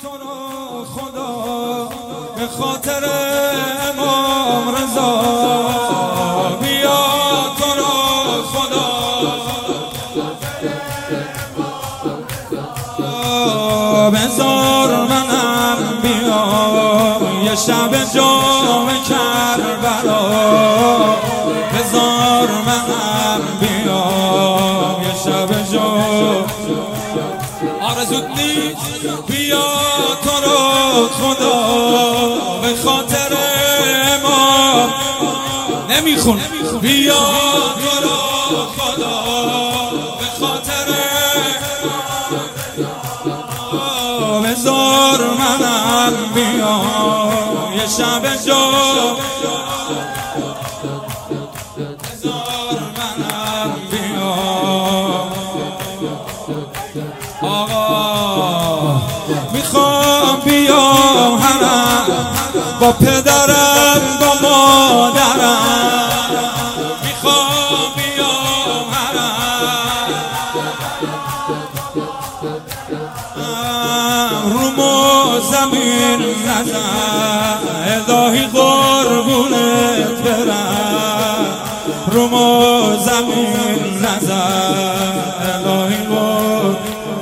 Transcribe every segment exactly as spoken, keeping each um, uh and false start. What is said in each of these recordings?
تو رو خدا به خاطر امام رضا، بیا تو رو خدا بذار منم بیام یه شب جام کربلا، بذار منم بیام یه شب جام آرزوت نیست، بیا تو رو خدا به خاطر امام نمیخون، بیا تو رو خدا به خاطر بذار منم بیام یه شب جام، بذار منم بیام آقا، میخوام بیام حرم با پدرم با مادرم، میخوام بیام حرم رومو زمین نزن الهی قربونت برم، رومو زمین نزن الهی قربونت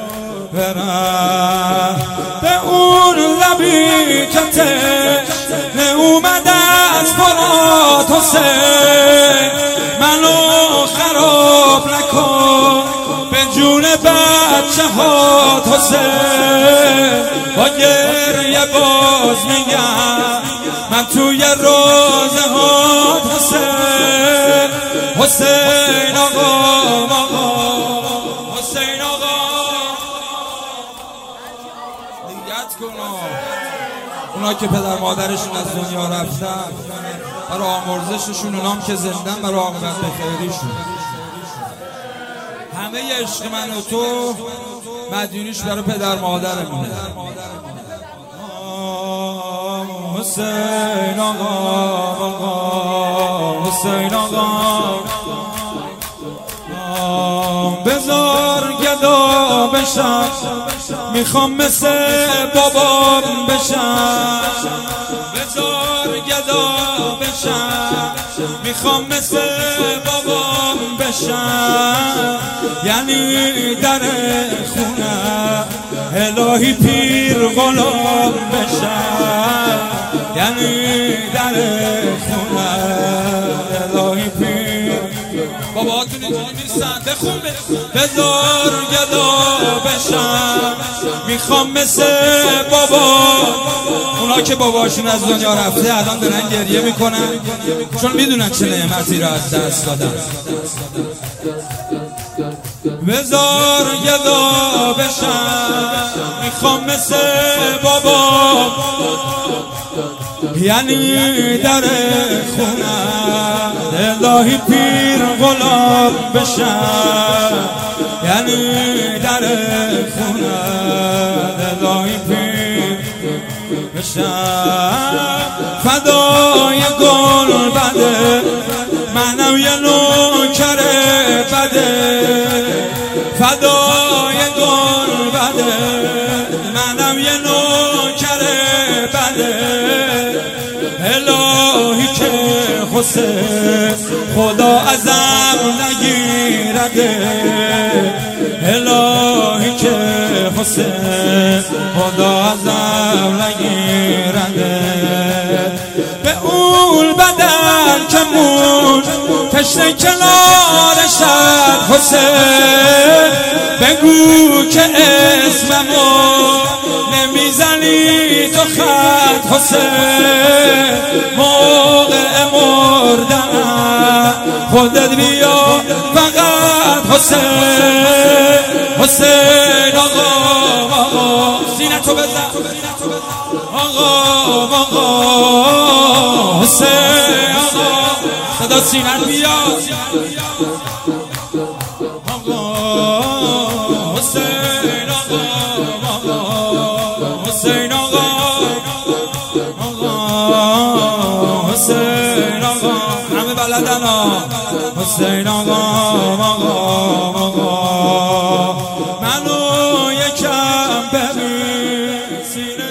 برم، به اون لبی که تشنه اومد از فرات حسین، منو خراب نکن به جون بچه هات حسین، با گریه باز میگم من توی روزه هات حسین، حسین آقا آقا حسین آقا نیت کن اونا که پدر مادرشون از دنیا رفتن برای آمرزششون، اونام که زندن برای عاقبت خیریشون، همه عشق من و تو مدیونیش برای پدر مادرمونه. حسین آقا آقا حسین آقا بذار گدا بشم، میخوام مثل بابام بشم، بذار گدا بشم، میخوام مثل بابام بشم، یعنی در خونه الهی پیر غلام بشم، یعنی در خونه الهی پیر باباتون اینجوری نیستن، بخون بذار گدا بشم، میخوام مثل بابا، اونا که باباشون از دنیا رفته الان دارن گریه میکنن چون میدونن چه نعمتی را از دست دادن، بذار گدا بشم، میخوام مثل بابا، یعنی در خونه الهی پیر غلام بشم، یعنی در خونه الهی پیر بشم، فدای گل بده منم یه نوکر بده، فدای گل بده منم یه نوکر بده، الهی که حسین خدا ازم نگیرده، الهی که حسین خدا ازم نگیرده، به اون بدن که مون تشنه کنار شد حسین، بگو که اسممو نمیزنی تو خط حسین، موقع مردن خودت بیا فقط حسین، حسین آقا آقا سینتو بزن آقا آقا حسین آقا صدا سینت بیا آقا حسین آقا آقا حسین آقا آقا حسین آقا همه بلدن حسین آقا آقا آقا منو یکم ببین سینه